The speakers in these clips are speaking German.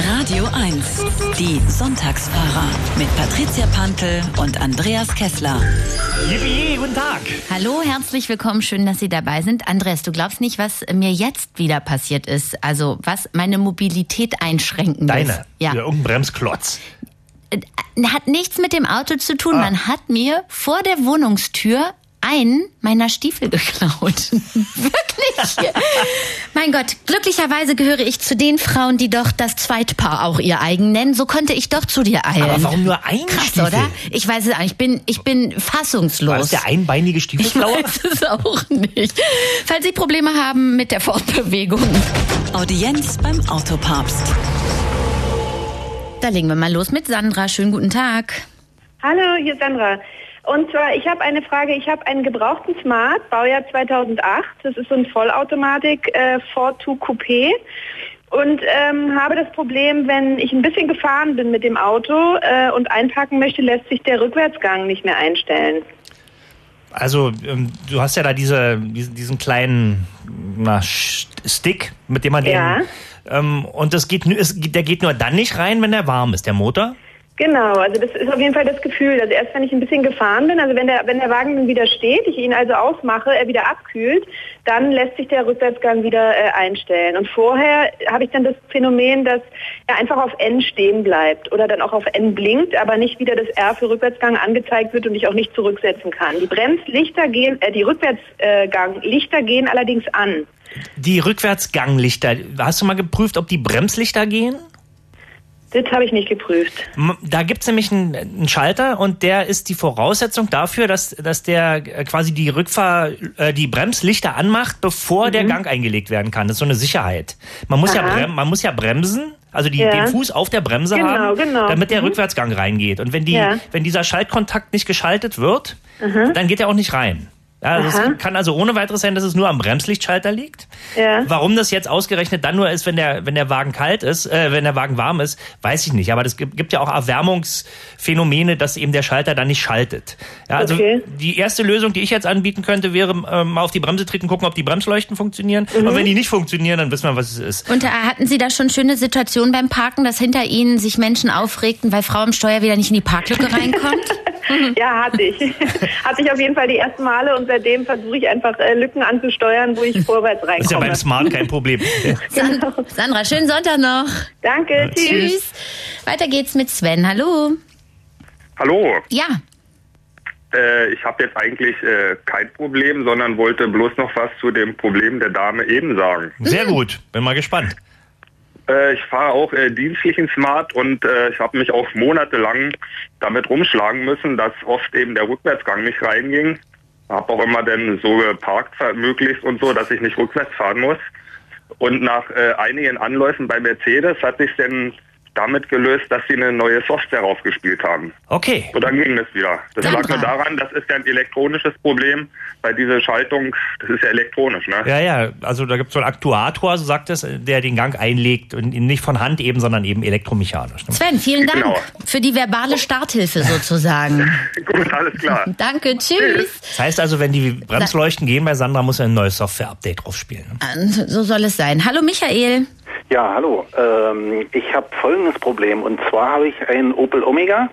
Radio 1, die Sonntagsfahrer mit Patricia Pantl und Andreas Kessler. Yippie, guten Tag. Hallo, herzlich willkommen, schön, dass Sie dabei sind. Andreas, du glaubst nicht, was mir jetzt wieder passiert ist, also was meine Mobilität einschränken Deine? ist. Ja. Irgendein Bremsklotz. Hat nichts mit dem Auto zu tun. Man hat mir vor der Wohnungstür einen meiner Stiefel geklaut. Wirklich. Mein Gott, glücklicherweise gehöre ich zu den Frauen, die doch das Zweitpaar auch ihr eigen nennen. So konnte ich doch zu dir eilen. Aber warum nur ein Krass, Stiefel? oder? Ich weiß es nicht. Ich bin fassungslos. War das der einbeinige Stiefelklauer? Ich weiß es auch nicht. Falls Sie Probleme haben mit der Fortbewegung. Audienz beim Autopapst. Da legen wir mal los mit Sandra. Schönen guten Tag. Hallo, hier ist Sandra. Und zwar, ich habe eine Frage. Ich habe einen gebrauchten Smart, Baujahr 2008. Das ist so ein Vollautomatik Ford Two Coupé. Und habe das Problem, wenn ich ein bisschen gefahren bin mit dem Auto und einparken möchte, lässt sich der Rückwärtsgang nicht mehr einstellen. Also, du hast ja da diesen kleinen Stick, mit dem man den... und der geht nur dann nicht rein, wenn er warm ist, der Motor? Genau, also das ist auf jeden Fall das Gefühl. Also erst wenn ich ein bisschen gefahren bin, also wenn der Wagen dann wieder steht, ich ihn also ausmache, er wieder abkühlt, dann lässt sich der Rückwärtsgang wieder einstellen. Und vorher habe ich dann das Phänomen, dass er einfach auf N stehen bleibt oder dann auch auf N blinkt, aber nicht wieder das R für Rückwärtsgang angezeigt wird und ich auch nicht zurücksetzen kann. Die Bremslichter gehen, die Rückwärtsganglichter gehen allerdings an. Die Rückwärtsganglichter, hast du mal geprüft, ob die Bremslichter gehen? Das habe ich nicht geprüft. Da gibt's nämlich einen Schalter und der ist die Voraussetzung dafür, dass der quasi die Bremslichter anmacht, bevor der Gang eingelegt werden kann. Das ist so eine Sicherheit. Man muss ja bremsen, also den Fuß auf der Bremse haben, damit der Rückwärtsgang reingeht. Und wenn dieser Schaltkontakt nicht geschaltet wird, dann geht er auch nicht rein. Ja, also es kann also ohne weiteres sein, dass es nur am Bremslichtschalter liegt. Ja. Warum das jetzt ausgerechnet dann nur ist, wenn der Wagen kalt ist, wenn der Wagen warm ist, weiß ich nicht. Aber es gibt ja auch Erwärmungsphänomene, dass eben der Schalter dann nicht schaltet. Ja, also die erste Lösung, die ich jetzt anbieten könnte, wäre mal auf die Bremse treten, gucken, ob die Bremsleuchten funktionieren. Und wenn die nicht funktionieren, dann wissen wir, was es ist. Und hatten Sie da schon schöne Situationen beim Parken, dass hinter Ihnen sich Menschen aufregten, weil Frau am Steuer wieder nicht in die Parklücke reinkommt? Ja, hatte ich. Hatte ich auf jeden Fall die ersten Male und seitdem versuche ich einfach Lücken anzusteuern, wo ich vorwärts reinkomme. Das ist ja beim Smart kein Problem. Sandra, schönen Sonntag noch. Danke, tschüss. Weiter geht's mit Sven. Hallo. Hallo. Ja. Ich habe jetzt eigentlich kein Problem, sondern wollte bloß noch was zu dem Problem der Dame eben sagen. Sehr gut, bin mal gespannt. Ich fahre auch dienstlichen Smart und ich habe mich auch monatelang damit rumschlagen müssen, dass oft eben der Rückwärtsgang nicht reinging. Habe auch immer dann so geparkt möglichst und so, dass ich nicht rückwärts fahren muss. Und nach einigen Anläufen bei Mercedes hat sich dann damit gelöst, dass sie eine neue Software aufgespielt haben. Okay. Und dann ging das wieder. Das lag nur daran, das ist ja ein elektronisches Problem, weil diese Schaltung, das ist ja elektronisch, ne? Ja, also da gibt es so einen Aktuator, so sagt es, der den Gang einlegt und nicht von Hand eben, sondern eben elektromechanisch. Ne? Sven, vielen Dank für die verbale Starthilfe sozusagen. Gut, alles klar. Danke, tschüss. Das heißt also, wenn die Bremsleuchten gehen bei Sandra, muss er ein neues Software-Update draufspielen. Ne? So soll es sein. Hallo Michael. Ja, hallo. Ich habe folgendes Problem. Und zwar habe ich einen Opel Omega,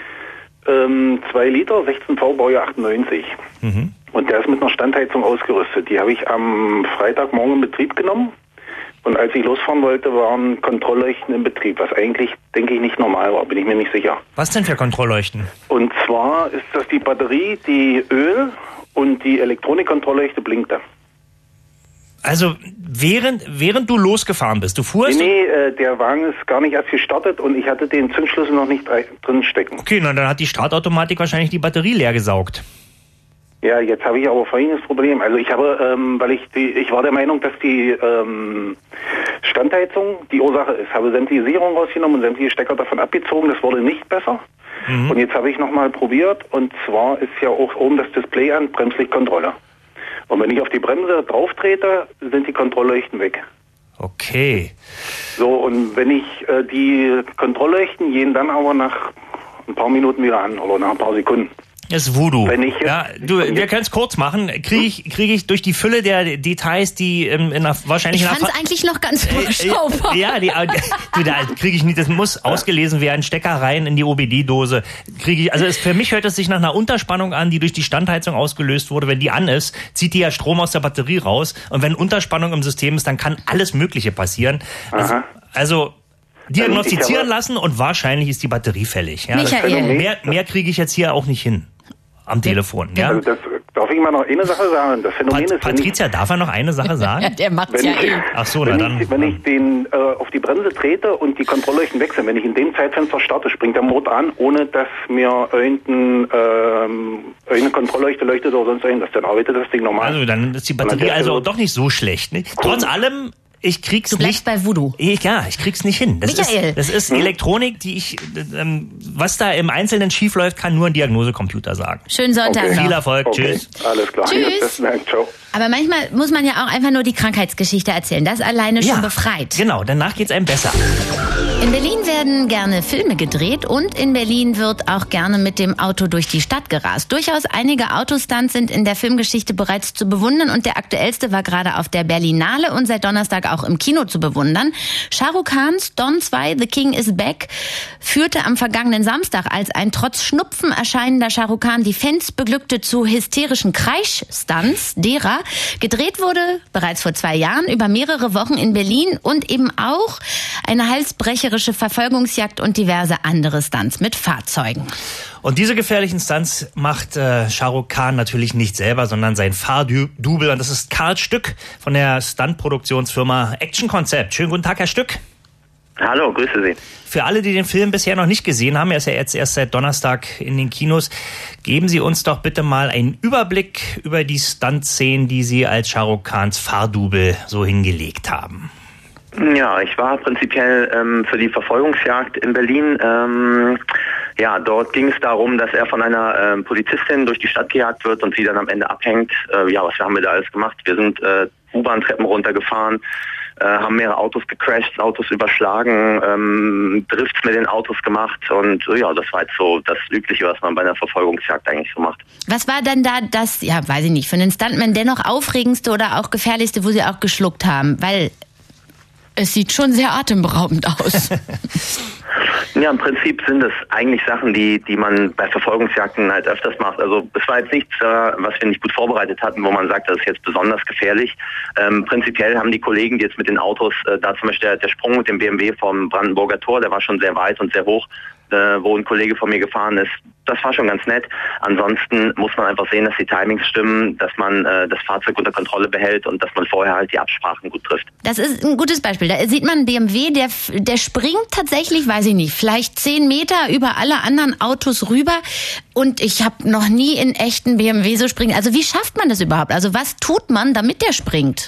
2 Liter, 16V, Baujahr 98. Und der ist mit einer Standheizung ausgerüstet. Die habe ich am Freitagmorgen in Betrieb genommen. Und als ich losfahren wollte, waren Kontrollleuchten in Betrieb, was eigentlich, denke ich, nicht normal war, bin ich mir nicht sicher. Was denn für Kontrollleuchten? Und zwar ist das die Batterie, die Öl und die Elektronikkontrollleuchte blinkte. Also während du losgefahren bist, du fuhrst? Nee, der Wagen ist gar nicht erst gestartet und ich hatte den Zündschlüssel noch nicht drin stecken. Okay, na, dann hat die Startautomatik wahrscheinlich die Batterie leer gesaugt. Ja, jetzt habe ich aber folgendes Problem. Also ich habe, ich war der Meinung, dass die Standheizung die Ursache ist. Habe sämtliche Sicherungen rausgenommen und sämtliche Stecker davon abgezogen. Das wurde nicht besser. Und jetzt habe ich nochmal probiert und zwar ist ja auch oben das Display an, Bremslichtkontrolle. Und wenn ich auf die Bremse drauf trete, sind die Kontrollleuchten weg. Okay. So, und wenn ich die Kontrollleuchten gehen dann aber nach ein paar Minuten wieder an oder nach ein paar Sekunden. Das ist Voodoo. Wir können es kurz machen. Krieg ich durch die Fülle der Details, die wahrscheinlich... Ich fand es eigentlich noch ganz überschaubar. Da kriege ich nicht, das muss ausgelesen werden, Stecker rein in die OBD-Dose. Für mich hört es sich nach einer Unterspannung an, die durch die Standheizung ausgelöst wurde. Wenn die an ist, zieht die ja Strom aus der Batterie raus. Und wenn Unterspannung im System ist, dann kann alles Mögliche passieren. Also diagnostizieren lassen und wahrscheinlich ist die Batterie fällig. Ja, Michael. Mehr kriege ich jetzt hier auch nicht hin am Telefon. Ja? Also darf ich mal noch eine Sache sagen? Das Phänomen ist, Patricia, darf er noch eine Sache sagen? Ja, der macht's ja eh. Ach so, dann. Wenn ich den auf die Bremse trete und die Kontrollleuchten wechseln, wenn ich in dem Zeitfenster starte, springt der Motor an, ohne dass mir irgendeine Kontrollleuchte leuchtet oder sonst irgendwas. Dann arbeitet das Ding normal. Also dann ist die Batterie doch nicht so schlecht. Ne? Trotz allem... Ich krieg's du bleibst nicht. Bei Voodoo. Ich krieg's nicht hin. Das ist Elektronik, die was da im Einzelnen schief läuft, kann nur ein Diagnosecomputer sagen. Schönen Sonntag noch. Viel Erfolg. Tschüss. Alles klar. Tschüss. Ciao. Aber manchmal muss man ja auch einfach nur die Krankheitsgeschichte erzählen. Das alleine schon befreit. Genau, danach geht's einem besser. In Berlin werden gerne Filme gedreht und in Berlin wird auch gerne mit dem Auto durch die Stadt gerast. Durchaus einige Autostunts sind in der Filmgeschichte bereits zu bewundern und der aktuellste war gerade auf der Berlinale und seit Donnerstag auch im Kino zu bewundern. Shah Rukh Khans Don 2 The King is Back führte am vergangenen Samstag als ein trotz Schnupfen erscheinender Shah Rukh Khan die Fans beglückte zu hysterischen Kreischstunts derer. Gedreht wurde bereits vor 2 Jahren über mehrere Wochen in Berlin und eben auch eine halsbrecherische Verfolgungsjagd und diverse andere Stunts mit Fahrzeugen. Und diese gefährlichen Stunts macht Shah Rukh Khan natürlich nicht selber, sondern sein Fahrdouble. Und das ist Karl Stück von der Stuntproduktionsfirma Action Concept. Schönen guten Tag, Herr Stück. Hallo, grüße Sie. Für alle, die den Film bisher noch nicht gesehen haben, er ist ja jetzt erst seit Donnerstag in den Kinos, geben Sie uns doch bitte mal einen Überblick über die Stuntszenen, die Sie als Shah Rukh Khans Fahrdouble so hingelegt haben. Ja, ich war prinzipiell für die Verfolgungsjagd in Berlin. Dort ging es darum, dass er von einer Polizistin durch die Stadt gejagt wird und sie dann am Ende abhängt. Was haben wir da alles gemacht? Wir sind U-Bahn-Treppen runtergefahren, haben mehrere Autos gecrashed, Autos überschlagen, Drifts mit den Autos gemacht und das war jetzt so das Übliche, was man bei einer Verfolgungsjagd eigentlich so macht. Was war denn da das, weiß ich nicht, für einen Stuntman dennoch aufregendste oder auch gefährlichste, wo Sie auch geschluckt haben? Weil es sieht schon sehr atemberaubend aus. Ja, im Prinzip sind es eigentlich Sachen, die man bei Verfolgungsjagden halt öfters macht. Also es war jetzt nichts, was wir nicht gut vorbereitet hatten, wo man sagt, das ist jetzt besonders gefährlich. Prinzipiell haben die Kollegen, die jetzt mit den Autos, da zum Beispiel der Sprung mit dem BMW vom Brandenburger Tor, der war schon sehr weit und sehr hoch, wo ein Kollege von mir gefahren ist. Das war schon ganz nett. Ansonsten muss man einfach sehen, dass die Timings stimmen, dass man das Fahrzeug unter Kontrolle behält und dass man vorher halt die Absprachen gut trifft. Das ist ein gutes Beispiel. Da sieht man einen BMW, der springt tatsächlich, weiß ich nicht, vielleicht 10 Meter über alle anderen Autos rüber. Und ich habe noch nie in echten BMW so springen. Also wie schafft man das überhaupt? Also was tut man, damit der springt?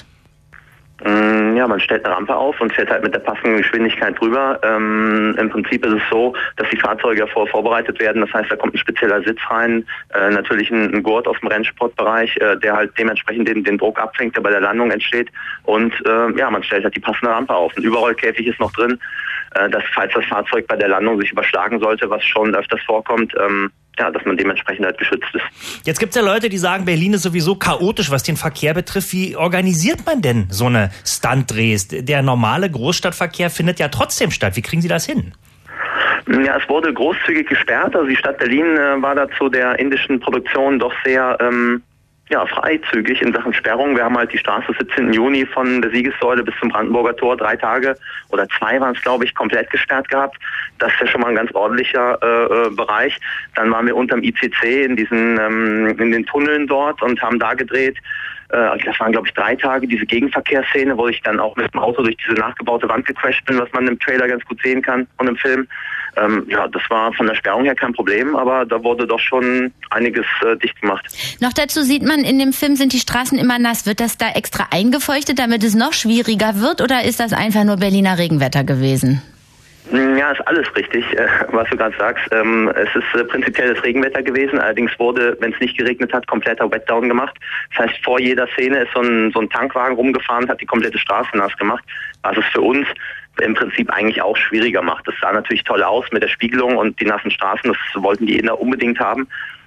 Ja, man stellt eine Rampe auf und fährt halt mit der passenden Geschwindigkeit drüber. Im Prinzip ist es so, dass die Fahrzeuge ja vorbereitet werden. Das heißt, da kommt ein spezieller Sitz rein, natürlich ein Gurt aus dem Rennsportbereich, der halt dementsprechend den Druck abfängt, der bei der Landung entsteht. Und man stellt halt die passende Rampe auf. Ein Überrollkäfig ist noch drin, dass falls das Fahrzeug bei der Landung sich überschlagen sollte, was schon öfters vorkommt, dass man dementsprechend halt geschützt ist. Jetzt gibt's ja Leute, die sagen, Berlin ist sowieso chaotisch, was den Verkehr betrifft. Wie organisiert man denn so eine Stunt-Drehs? Der normale Großstadtverkehr findet ja trotzdem statt. Wie kriegen Sie das hin? Ja, es wurde großzügig gesperrt. Also die Stadt Berlin war da zu der indischen Produktion doch sehr freizügig in Sachen Sperrung. Wir haben halt die Straße 17. Juni von der Siegessäule bis zum Brandenburger Tor 3 Tage oder 2 waren es, glaube ich, komplett gesperrt gehabt. Das ist ja schon mal ein ganz ordentlicher Bereich. Dann waren wir unterm ICC in den Tunneln dort und haben da gedreht. Das waren, glaube ich, 3 Tage, diese Gegenverkehrsszene, wo ich dann auch mit dem Auto durch diese nachgebaute Wand gecrasht bin, was man im Trailer ganz gut sehen kann und im Film. Das war von der Sperrung her kein Problem, aber da wurde doch schon einiges dicht gemacht. Noch dazu sieht man, in dem Film sind die Straßen immer nass. Wird das da extra eingefeuchtet, damit es noch schwieriger wird, oder ist das einfach nur Berliner Regenwetter gewesen? Ja, ist alles richtig, was du gerade sagst. Es ist prinzipiell das Regenwetter gewesen, allerdings wurde, wenn es nicht geregnet hat, kompletter Wetdown gemacht. Das heißt, vor jeder Szene ist so ein Tankwagen rumgefahren und hat die komplette Straße nass gemacht, was es für uns im Prinzip eigentlich auch schwieriger macht. Das sah natürlich toll aus mit der Spiegelung und die nassen Straßen, das wollten die Inder unbedingt haben.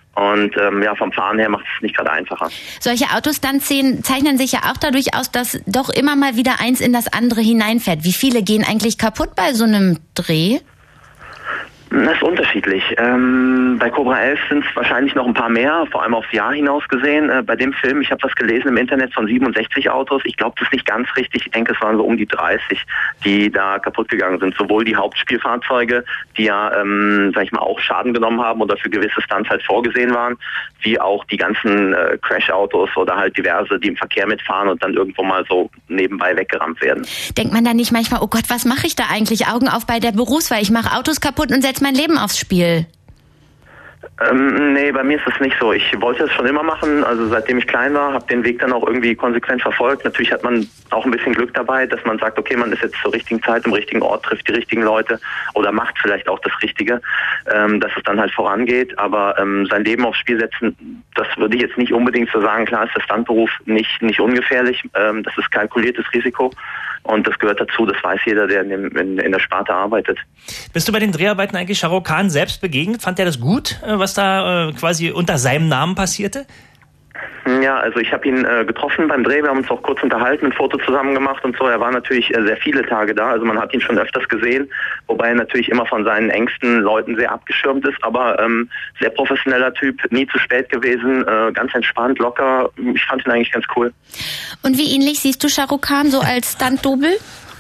Und vom Fahren her macht es nicht gerade einfacher. Solche Autostunt-Szenen zeichnen sich ja auch dadurch aus, dass doch immer mal wieder eins in das andere hineinfährt. Wie viele gehen eigentlich kaputt bei so einem Dreh? Das ist unterschiedlich. Bei Cobra 11 sind es wahrscheinlich noch ein paar mehr, vor allem aufs Jahr hinaus gesehen. Bei dem Film, ich habe was gelesen im Internet von 67 Autos. Ich glaube, das ist nicht ganz richtig. Ich denke, es waren so um die 30, die da kaputt gegangen sind. Sowohl die Hauptspielfahrzeuge, die ja, auch Schaden genommen haben oder für gewisse Stunts halt vorgesehen waren, wie auch die ganzen Crash-Autos oder halt diverse, die im Verkehr mitfahren und dann irgendwo mal so nebenbei weggerammt werden. Denkt man dann nicht manchmal, oh Gott, was mache ich da eigentlich? Augen auf bei der Berufswahl. Ich mache Autos kaputt und setze mein Leben aufs Spiel. Nee, bei mir ist es nicht so. Ich wollte es schon immer machen, also seitdem ich klein war, habe den Weg dann auch irgendwie konsequent verfolgt. Natürlich hat man auch ein bisschen Glück dabei, dass man sagt, okay, man ist jetzt zur richtigen Zeit im richtigen Ort, trifft die richtigen Leute oder macht vielleicht auch das Richtige, dass es dann halt vorangeht. Aber sein Leben aufs Spiel setzen, das würde ich jetzt nicht unbedingt so sagen. Klar ist der Stuntberuf nicht ungefährlich, das ist kalkuliertes Risiko. Und das gehört dazu, das weiß jeder, der in der Sparte arbeitet. Bist du bei den Dreharbeiten eigentlich Shah Rukh Khan selbst begegnet? Fand er das gut, was da quasi unter seinem Namen passierte? Ja, also ich habe ihn getroffen beim Dreh, wir haben uns auch kurz unterhalten, ein Foto zusammen gemacht und so. Er war natürlich sehr viele Tage da, also man hat ihn schon öfters gesehen, wobei er natürlich immer von seinen engsten Leuten sehr abgeschirmt ist, aber sehr professioneller Typ, nie zu spät gewesen, ganz entspannt, locker. Ich fand ihn eigentlich ganz cool. Und wie ähnlich siehst du Shah Rukh Khan so als Stunt-Double?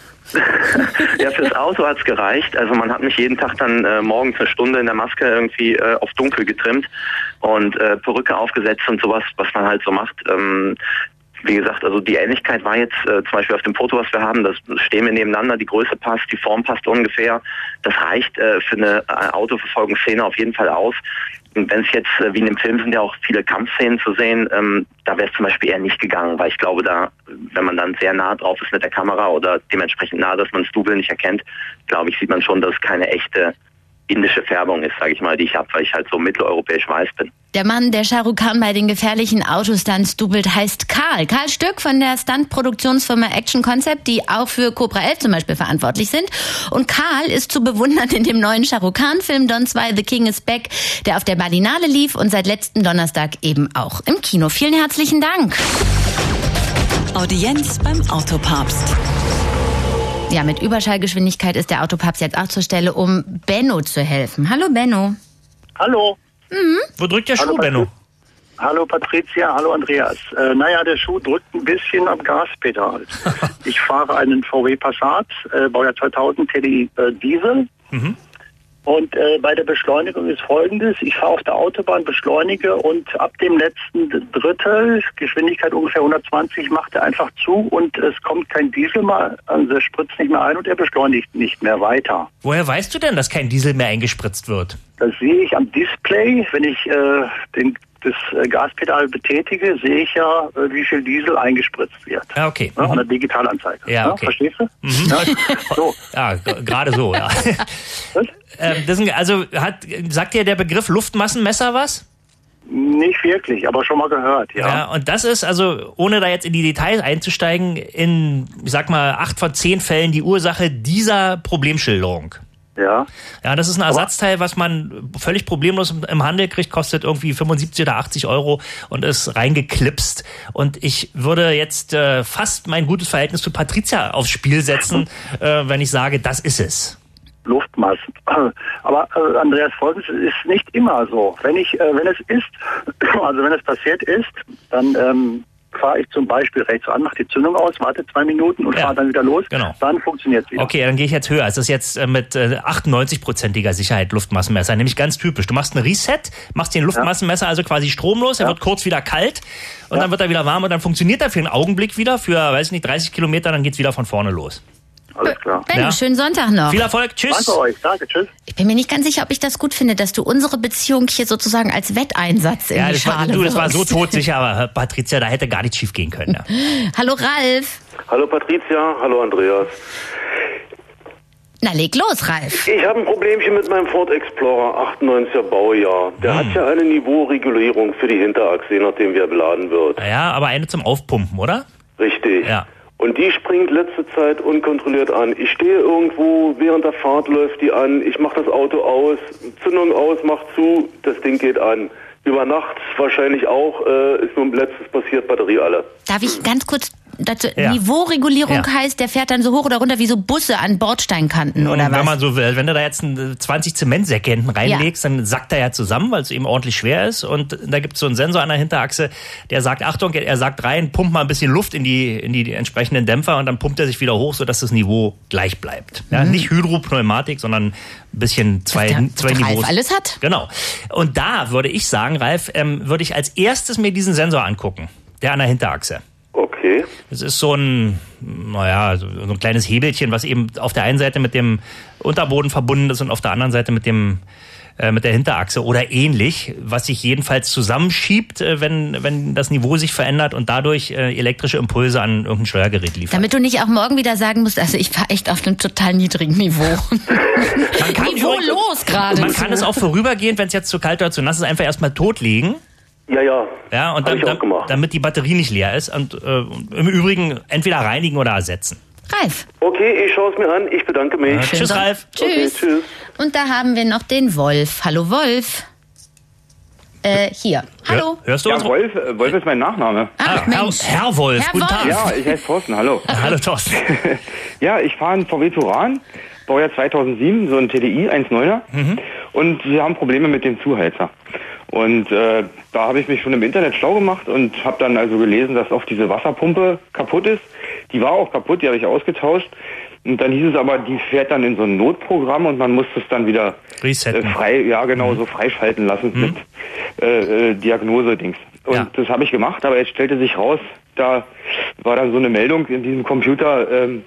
Ja, fürs Auto hat's gereicht. Also man hat mich jeden Tag dann morgens eine Stunde in der Maske irgendwie auf dunkel getrimmt und Perücke aufgesetzt und sowas, was man halt so macht. Wie gesagt, also die Ähnlichkeit war jetzt zum Beispiel auf dem Foto, was wir haben, das stehen wir nebeneinander, die Größe passt, die Form passt ungefähr. Das reicht für eine Autoverfolgungsszene auf jeden Fall aus. Und wenn es jetzt, wie in dem Film sind ja auch viele Kampfszenen zu sehen, da wäre es zum Beispiel eher nicht gegangen, weil ich glaube, da, wenn man dann sehr nah drauf ist mit der Kamera oder dementsprechend nah, dass man das Double nicht erkennt, glaube ich, sieht man schon, dass es keine echte indische Färbung ist, sage ich mal, die ich habe, weil ich halt so mitteleuropäisch weiß bin. Der Mann, der Shah Rukh Khan bei den gefährlichen Autostunts doubelt, heißt Karl. Karl Stück von der Stunt-Produktionsfirma Action Concept, die auch für Cobra 11 zum Beispiel verantwortlich sind. Und Karl ist zu bewundern in dem neuen Shah Rukh Khan-Film Don 2, The King is Back, der auf der Berlinale lief und seit letzten Donnerstag eben auch im Kino. Vielen herzlichen Dank. Audienz beim Autopapst. Ja, mit Überschallgeschwindigkeit ist der Autopapst jetzt auch zur Stelle, um Benno zu helfen. Hallo Benno. Hallo. Wo drückt der Schuh, Benno? Hallo Patricia, hallo Andreas. Der Schuh drückt ein bisschen am Gaspedal. Ich fahre einen VW Passat, Baujahr 2000 TDI Diesel. Und bei der Beschleunigung ist Folgendes: Ich fahre auf der Autobahn, beschleunige und ab dem letzten Drittel, Geschwindigkeit ungefähr 120, macht er einfach zu und es kommt kein Diesel mehr, also er spritzt nicht mehr ein und er beschleunigt nicht mehr weiter. Woher weißt du denn, dass kein Diesel mehr eingespritzt wird? Das sehe ich am Display. Wenn ich das Gaspedal betätige, sehe ich ja, wie viel Diesel eingespritzt wird. Ja, okay. An der Digitalanzeige. Ja, okay. Verstehst du? Ja? So. Ja, gerade so, ja. Sagt dir der Begriff Luftmassenmesser was? Nicht wirklich, aber schon mal gehört, ja. Ja, und das ist also, ohne da jetzt in die Details einzusteigen, in, ich sag mal, 8 von 10 Fällen die Ursache dieser Problemschilderung. Ja. Ja, das ist ein Ersatzteil, was man völlig problemlos im Handel kriegt, kostet irgendwie 75 oder 80 Euro und ist reingeklipst. Und ich würde jetzt fast mein gutes Verhältnis zu Patricia aufs Spiel setzen, wenn ich sage, das ist es. Luftmassen. Aber Andreas, Folgendes ist nicht immer so. Wenn es passiert ist, dann fahre ich zum Beispiel rechts an, mache die Zündung aus, warte 2 Minuten und fahre dann wieder los. Genau. Dann funktioniert es wieder. Okay, dann gehe ich jetzt höher. Es ist jetzt mit 98%iger Sicherheit Luftmassenmesser, nämlich ganz typisch. Du machst ein Reset, machst den Luftmassenmesser also quasi stromlos, er wird kurz wieder kalt und dann wird er wieder warm und dann funktioniert er für einen Augenblick wieder, für, 30 Kilometer, dann geht's wieder von vorne los. Alles klar. Benno, schönen Sonntag noch. Viel Erfolg, tschüss. Danke euch, danke, tschüss. Ich bin mir nicht ganz sicher, ob ich das gut finde, dass du unsere Beziehung hier sozusagen als Wetteinsatz in die Schale wirfst. Das war so todsicher, aber Patricia, da hätte gar nichts schief gehen können. Ja. Hallo Ralf. Hallo Patricia, hallo Andreas. Na, leg los, Ralf. Ich habe ein Problemchen mit meinem Ford Explorer, 98er Baujahr. Der hat ja eine Niveauregulierung für die Hinterachse, je nachdem wie er beladen wird. Ja, aber eine zum Aufpumpen, oder? Richtig. Ja. Und die springt letzte Zeit unkontrolliert an. Ich stehe irgendwo, während der Fahrt läuft die an, ich mache das Auto aus, Zündung aus, mach zu, das Ding geht an. Über Nacht wahrscheinlich auch. Ist nur letztes passiert, Batterie alle. Darf ich ganz kurz dazu? Ja. Niveauregulierung heißt, der fährt dann so hoch oder runter wie so Busse an Bordsteinkanten oder und was? wenn man so will, wenn du da jetzt 20 Zementsäcke hinten reinlegst, dann sackt er ja zusammen, weil es eben ordentlich schwer ist. Und da gibt es so einen Sensor an der Hinterachse, der sagt, Achtung, er sagt rein, pumpt mal ein bisschen Luft in die entsprechenden Dämpfer und dann pumpt er sich wieder hoch, sodass das Niveau gleich bleibt. Ja, nicht Hydropneumatik, sondern ein bisschen zwei Niveaus. Ralf alles hat. Genau. Und da würde ich sagen, Ralf, würde ich als erstes mir diesen Sensor angucken, der an der Hinterachse. Okay. Das ist so ein kleines Hebelchen, was eben auf der einen Seite mit dem Unterboden verbunden ist und auf der anderen Seite mit der Hinterachse oder ähnlich, was sich jedenfalls zusammenschiebt, wenn das Niveau sich verändert und dadurch elektrische Impulse an irgendein Steuergerät liefert. Damit du nicht auch morgen wieder sagen musst, also ich fahre echt auf einem total niedrigen Niveau. Niveaulos gerade. Man kann es auch vorübergehend, wenn es jetzt zu kalt oder zu nass ist, einfach erstmal totlegen. Ja, und dann, damit die Batterie nicht leer ist und im Übrigen entweder reinigen oder ersetzen. Ralf. Okay, ich schaue es mir an. Ich bedanke mich. Tschüss, Ralf. Tschüss. Okay, tschüss. Und da haben wir noch den Wolf. Hallo, Wolf. Hier. Hallo. Hörst du uns? Wolf ist mein Nachname. Ach, Mensch. Herr Wolf, Herr guten Tag. Ja, ich heiße Thorsten, hallo. Hallo, Thorsten. Ja, ich fahre einen VW Touran, Baujahr 2007, so ein TDI 1.9er. Und wir haben Probleme mit dem Zuheizer. Und da habe ich mich schon im Internet schlau gemacht und habe dann also gelesen, dass auch diese Wasserpumpe kaputt ist. Die war auch kaputt, die habe ich ausgetauscht. Und dann hieß es aber, die fährt dann in so ein Notprogramm und man muss es dann wieder resetten. So freischalten lassen mit Diagnose-Dings. Und das habe ich gemacht, aber jetzt stellte sich raus, da war dann so eine Meldung in diesem Computer,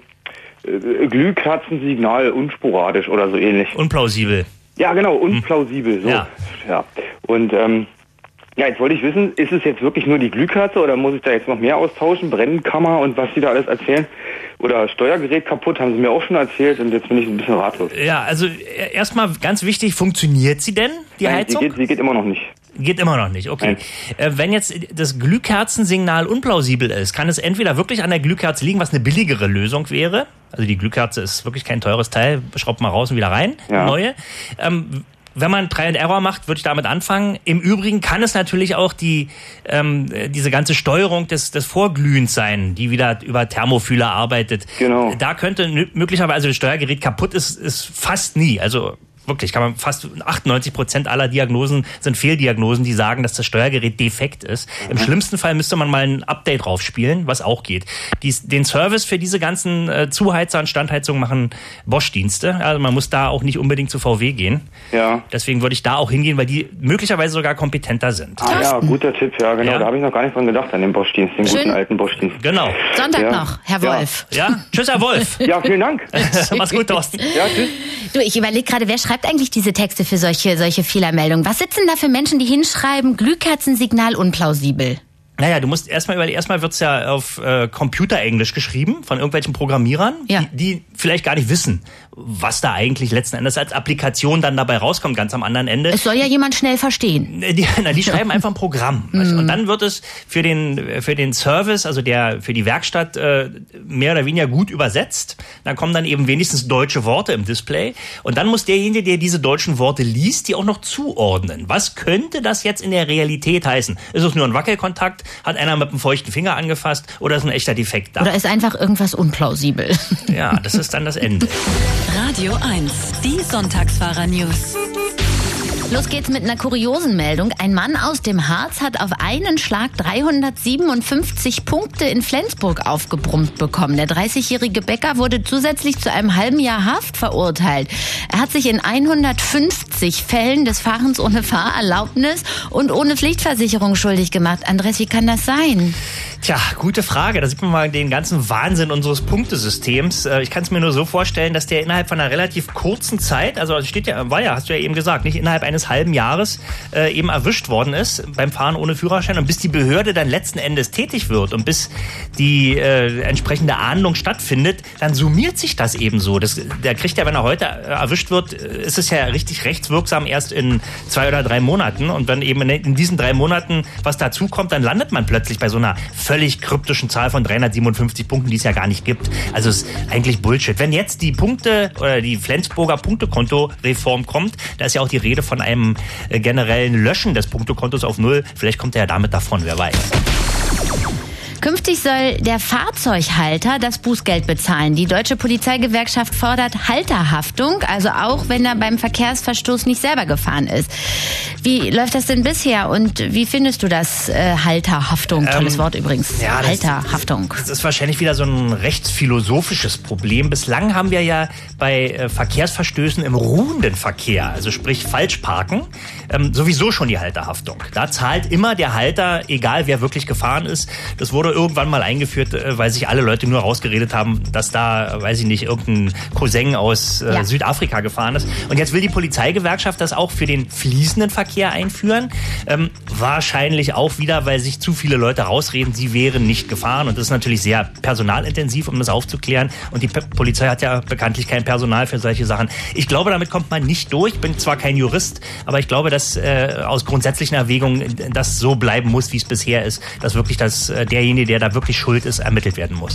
Glühkerzensignal unsporadisch oder so ähnlich. Unplausibel. Ja, genau, unplausibel. So. Ja. Und jetzt wollte ich wissen, ist es jetzt wirklich nur die Glühkerze oder muss ich da jetzt noch mehr austauschen? Brennkammer und was die da alles erzählen? Oder Steuergerät kaputt, haben sie mir auch schon erzählt und jetzt bin ich ein bisschen ratlos. Ja, also erstmal ganz wichtig, funktioniert sie denn, die Heizung? Sie geht immer noch nicht. Geht immer noch nicht, okay. Wenn jetzt das Glühkerzensignal unplausibel ist, kann es entweder wirklich an der Glühkerze liegen, was eine billigere Lösung wäre. Also die Glühkerze ist wirklich kein teures Teil, schraubt mal raus und wieder rein, neue. Wenn man Try and Error macht, würde ich damit anfangen. Im Übrigen kann es natürlich auch diese ganze Steuerung des Vorglühens sein, die wieder über Thermofühler arbeitet. Genau. Da könnte möglicherweise das Steuergerät kaputt ist fast nie. Also wirklich, kann man fast 98% aller Diagnosen sind Fehldiagnosen, die sagen, dass das Steuergerät defekt ist. Im schlimmsten Fall müsste man mal ein Update draufspielen, was auch geht. Den Service für diese ganzen Zuheizer und Standheizungen machen Bosch-Dienste. Also man muss da auch nicht unbedingt zu VW gehen. Ja. Deswegen würde ich da auch hingehen, weil die möglicherweise sogar kompetenter sind. Ja, guter Tipp, ja, genau. Ja. Da habe ich noch gar nicht dran gedacht, an den Bosch-Dienst, den guten alten Bosch-Dienst. Genau. Sonntag noch, Herr Wolf. Ja, tschüss, Herr Wolf. Ja, vielen Dank. Mach's gut, Thorsten. Ja, tschüss. Du, ich überlege gerade, wer schreibt eigentlich diese Texte für solche Fehlermeldungen? Was sitzen da für Menschen, die hinschreiben, Glühkerzensignal unplausibel? Naja, du musst erstmal wird's ja auf Computerenglisch geschrieben von irgendwelchen Programmierern, die vielleicht gar nicht wissen, was da eigentlich letzten Endes als Applikation dann dabei rauskommt, ganz am anderen Ende. Es soll ja jemand schnell verstehen. Die schreiben einfach ein Programm. Und dann wird es für den Service, also für die Werkstatt, mehr oder weniger gut übersetzt. Dann kommen dann eben wenigstens deutsche Worte im Display. Und dann muss derjenige, der diese deutschen Worte liest, die auch noch zuordnen. Was könnte das jetzt in der Realität heißen? Ist es nur ein Wackelkontakt? Hat einer mit einem feuchten Finger angefasst? Oder ist ein echter Defekt da? Oder ist einfach irgendwas unplausibel? Ja, das ist dann das Ende. Radio 1, die Sonntagsfahrer-News. Los geht's mit einer kuriosen Meldung. Ein Mann aus dem Harz hat auf einen Schlag 357 Punkte in Flensburg aufgebrummt bekommen. Der 30-jährige Bäcker wurde zusätzlich zu einem halben Jahr Haft verurteilt. Er hat sich in 150 Fällen des Fahrens ohne Fahrerlaubnis und ohne Pflichtversicherung schuldig gemacht. Andres, wie kann das sein? Tja, gute Frage. Da sieht man mal den ganzen Wahnsinn unseres Punktesystems. Ich kann es mir nur so vorstellen, dass der innerhalb von einer relativ kurzen Zeit, also hast du ja eben gesagt, nicht innerhalb eines halben Jahres eben erwischt worden ist beim Fahren ohne Führerschein und bis die Behörde dann letzten Endes tätig wird und bis die entsprechende Ahndung stattfindet, dann summiert sich das eben so. Der kriegt ja, wenn er heute erwischt wird, ist es ja richtig rechtswirksam erst in 2 oder 3 Monaten und wenn eben in diesen 3 Monaten was dazukommt, dann landet man plötzlich bei so einer völlig kryptischen Zahl von 357 Punkten, die es ja gar nicht gibt. Also es ist eigentlich Bullshit. Wenn jetzt die Punkte oder die Flensburger Punktekonto-Reform kommt, da ist ja auch die Rede von einem generellen Löschen des Punktekontos auf 0. Vielleicht kommt er ja damit davon, wer weiß. Künftig soll der Fahrzeughalter das Bußgeld bezahlen. Die Deutsche Polizeigewerkschaft fordert Halterhaftung, also auch wenn er beim Verkehrsverstoß nicht selber gefahren ist. Wie läuft das denn bisher und wie findest du das Halterhaftung? Tolles Wort übrigens. Ja, Halterhaftung. Das ist wahrscheinlich wieder so ein rechtsphilosophisches Problem. Bislang haben wir ja bei Verkehrsverstößen im ruhenden Verkehr, also sprich Falschparken, sowieso schon die Halterhaftung. Da zahlt immer der Halter, egal wer wirklich gefahren ist. Das wurde irgendwann mal eingeführt, weil sich alle Leute nur rausgeredet haben, dass da, weiß ich nicht, irgendein Cousin aus Südafrika gefahren ist. Und jetzt will die Polizeigewerkschaft das auch für den fließenden Verkehr einführen. Wahrscheinlich auch wieder, weil sich zu viele Leute rausreden, sie wären nicht gefahren. Und das ist natürlich sehr personalintensiv, um das aufzuklären. Und die Polizei hat ja bekanntlich kein Personal für solche Sachen. Ich glaube, damit kommt man nicht durch. Ich bin zwar kein Jurist, aber ich glaube, dass aus grundsätzlichen Erwägungen das so bleiben muss, wie es bisher ist, dass wirklich derjenige, der da wirklich schuld ist, ermittelt werden muss.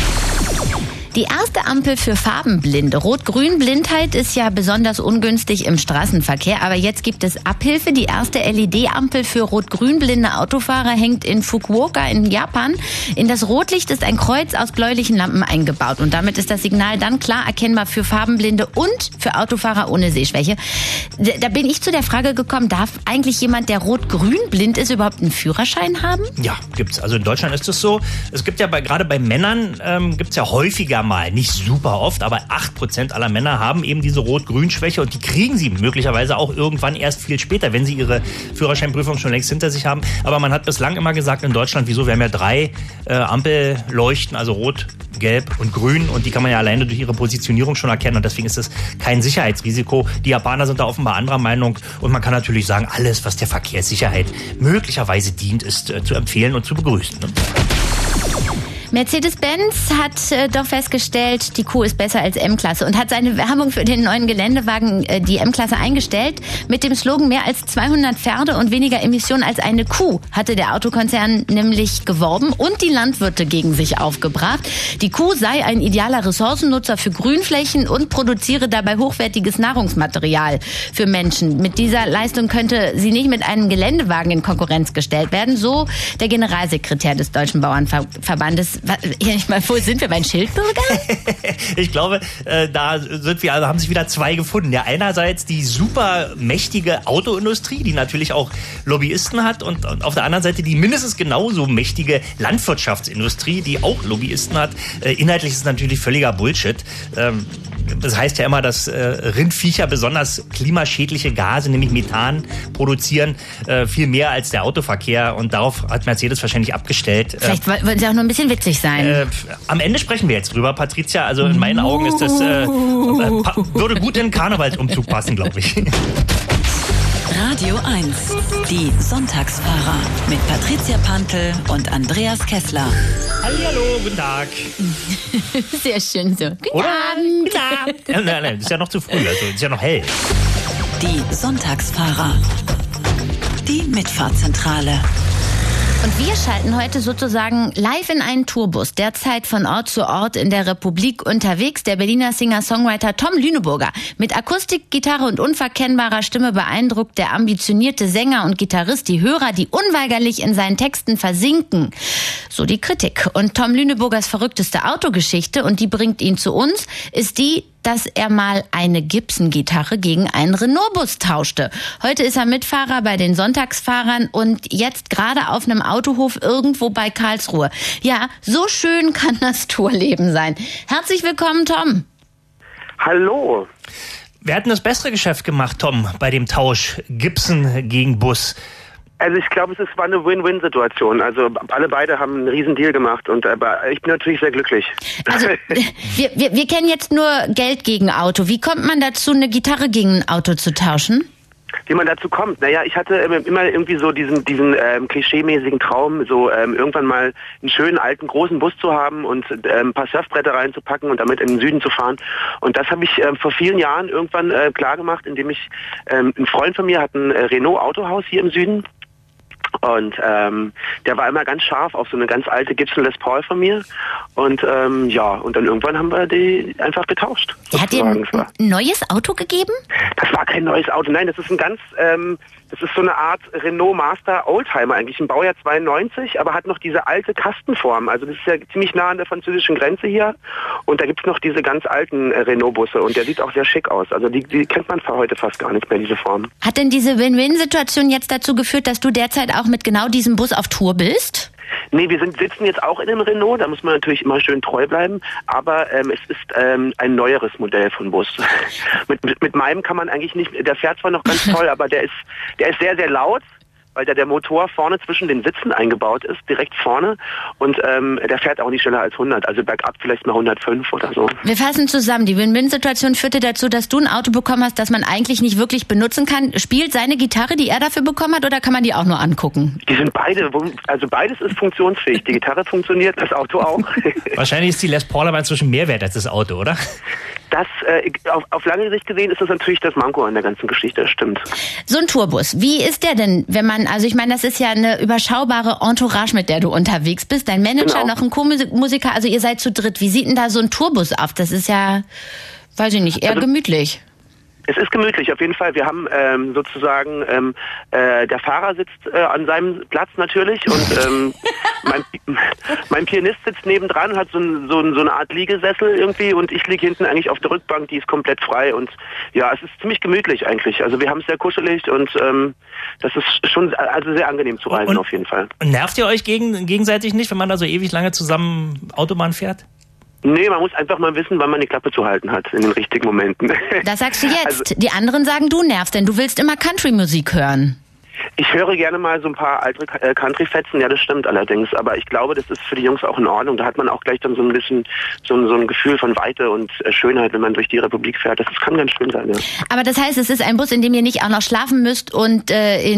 Die erste Ampel für Farbenblinde. Rot-Grün-Blindheit ist ja besonders ungünstig im Straßenverkehr, aber jetzt gibt es Abhilfe. Die erste LED-Ampel für Rot-Grün-blinde Autofahrer hängt in Fukuoka in Japan. In das Rotlicht ist ein Kreuz aus bläulichen Lampen eingebaut und damit ist das Signal dann klar erkennbar für Farbenblinde und für Autofahrer ohne Sehschwäche. Da bin ich zu der Frage gekommen, darf eigentlich jemand, der Rot-Grün-blind ist, überhaupt einen Führerschein haben? Ja, gibt's. Also in Deutschland ist es so. Es gibt ja gerade bei Männern gibt's ja häufiger mal, nicht super oft, aber 8% aller Männer haben eben diese Rot-Grün-Schwäche und die kriegen sie möglicherweise auch irgendwann erst viel später, wenn sie ihre Führerscheinprüfung schon längst hinter sich haben. Aber man hat bislang immer gesagt in Deutschland, wieso, wir haben ja 3 Ampelleuchten, also Rot, Gelb und Grün und die kann man ja alleine durch ihre Positionierung schon erkennen und deswegen ist das kein Sicherheitsrisiko. Die Japaner sind da offenbar anderer Meinung und man kann natürlich sagen, alles, was der Verkehrssicherheit möglicherweise dient, ist zu empfehlen und zu begrüßen. Ne? Mercedes-Benz hat doch festgestellt, die Q ist besser als M-Klasse und hat seine Werbung für den neuen Geländewagen, die M-Klasse, eingestellt. Mit dem Slogan mehr als 200 Pferde und weniger Emissionen als eine Kuh hatte der Autokonzern nämlich geworben und die Landwirte gegen sich aufgebracht. Die Kuh sei ein idealer Ressourcennutzer für Grünflächen und produziere dabei hochwertiges Nahrungsmaterial für Menschen. Mit dieser Leistung könnte sie nicht mit einem Geländewagen in Konkurrenz gestellt werden, so der Generalsekretär des Deutschen Bauernverbandes. Wo sind wir, bei den Schildbürgern? Ich glaube, da haben sich wieder 2 gefunden. Ja, einerseits die super mächtige Autoindustrie, die natürlich auch Lobbyisten hat und auf der anderen Seite die mindestens genauso mächtige Landwirtschaftsindustrie, die auch Lobbyisten hat. Inhaltlich ist es natürlich völliger Bullshit. Das heißt ja immer, dass Rindviecher besonders klimaschädliche Gase, nämlich Methan, produzieren, viel mehr als der Autoverkehr. Und darauf hat Mercedes wahrscheinlich abgestellt. Vielleicht wollen sie auch nur ein bisschen witzig sein. Am Ende sprechen wir jetzt drüber, Patricia. Also in meinen Augen ist das würde gut in den Karnevalsumzug passen, glaube ich. Radio 1, die Sonntagsfahrer mit Patricia Pantel und Andreas Kessler. Hallo, guten Tag. Sehr schön so. Guten Abend. Nein, das ist ja noch zu früh, also ist ja noch hell. Die Sonntagsfahrer. Die Mitfahrzentrale. Und wir schalten heute sozusagen live in einen Tourbus, derzeit von Ort zu Ort in der Republik unterwegs. Der Berliner Singer-Songwriter Tom Lüneburger. Mit Akustik, Gitarre und unverkennbarer Stimme beeindruckt der ambitionierte Sänger und Gitarrist die Hörer, die unweigerlich in seinen Texten versinken. So die Kritik. Und Tom Lüneburgers verrückteste Autogeschichte, und die bringt ihn zu uns, ist die, dass er mal eine Gibson-Gitarre gegen einen Renault-Bus tauschte. Heute ist er Mitfahrer bei den Sonntagsfahrern und jetzt gerade auf einem Autohof irgendwo bei Karlsruhe. Ja, so schön kann das Tourleben sein. Herzlich willkommen, Tom. Hallo. Wer hat denn das bessere Geschäft gemacht, Tom, bei dem Tausch Gibson gegen Bus? Also ich glaube, es war eine Win-Win-Situation. Also alle beide haben einen riesen Deal gemacht und ich bin natürlich sehr glücklich. Also wir kennen jetzt nur Geld gegen Auto. Wie kommt man dazu, eine Gitarre gegen ein Auto zu tauschen? Wie man dazu kommt? Naja, ich hatte immer irgendwie so diesen klischeemäßigen Traum, so irgendwann mal einen schönen alten großen Bus zu haben und ein paar Surfbretter reinzupacken und damit in den Süden zu fahren. Und das habe ich vor vielen Jahren irgendwann klar gemacht, indem ich ein Freund von mir hat ein Renault Autohaus hier im Süden. Und der war immer ganz scharf auf so eine ganz alte Gibson Les Paul von mir. Und und dann irgendwann haben wir die einfach getauscht. Der hat dir ein neues Auto gegeben? Das war kein neues Auto, nein, das ist ein ganz, das ist so eine Art Renault Master Oldtimer, eigentlich ein Baujahr 92, aber hat noch diese alte Kastenform. Also das ist ja ziemlich nah an der französischen Grenze hier. Und da gibt's noch diese ganz alten Renault-Busse und der sieht auch sehr schick aus. Also die kennt man heute fast gar nicht mehr, diese Form. Hat denn diese Win-Win-Situation jetzt dazu geführt, dass du derzeit auch mit genau diesem Bus auf Tour bist? Nee, wir sitzen jetzt auch in einem Renault, da muss man natürlich immer schön treu bleiben, aber es ist ein neueres Modell von Bus. mit meinem kann man eigentlich nicht, der fährt zwar noch ganz toll, aber der ist sehr, sehr laut, weil der Motor vorne zwischen den Sitzen eingebaut ist, direkt vorne. Und der fährt auch nicht schneller als 100, also bergab vielleicht mal 105 oder so. Wir fassen zusammen. Die Win-Win-Situation führte dazu, dass du ein Auto bekommen hast, das man eigentlich nicht wirklich benutzen kann. Spielt seine Gitarre, die er dafür bekommen hat, oder kann man die auch nur angucken? Die sind beide, also beides ist funktionsfähig. Die Gitarre funktioniert, das Auto auch. Wahrscheinlich ist die Les Paul aber inzwischen mehr wert als das Auto, oder? Das, auf lange Sicht gesehen, ist das natürlich das Manko an der ganzen Geschichte, das stimmt. So ein Tourbus, wie ist der denn, wenn man, also ich meine, das ist ja eine überschaubare Entourage, mit der du unterwegs bist, dein Manager, noch ein Co-Musiker, also ihr seid zu dritt. Wie sieht denn da so ein Tourbus auf? Das ist ja, weiß ich nicht, eher gemütlich. Es ist gemütlich, auf jeden Fall. Wir haben sozusagen, der Fahrer sitzt an seinem Platz natürlich und mein Pianist sitzt nebendran, hat so eine Art Liegesessel irgendwie und ich liege hinten eigentlich auf der Rückbank, die ist komplett frei und ja, es ist ziemlich gemütlich eigentlich. Also wir haben es sehr kuschelig und das ist schon also sehr angenehm zu reisen auf jeden Fall. Und nervt ihr euch gegenseitig nicht, wenn man da so ewig lange zusammen Autobahn fährt? Nee, man muss einfach mal wissen, wann man die Klappe zu halten hat in den richtigen Momenten. Das sagst du jetzt. Also, die anderen sagen, du nervst, denn du willst immer Country-Musik hören. Ich höre gerne mal so ein paar alte Country-Fetzen, ja, das stimmt allerdings. Aber ich glaube, das ist für die Jungs auch in Ordnung. Da hat man auch gleich dann so ein bisschen so ein Gefühl von Weite und Schönheit, wenn man durch die Republik fährt. Das kann ganz schön sein, ja. Aber das heißt, es ist ein Bus, in dem ihr nicht auch noch schlafen müsst und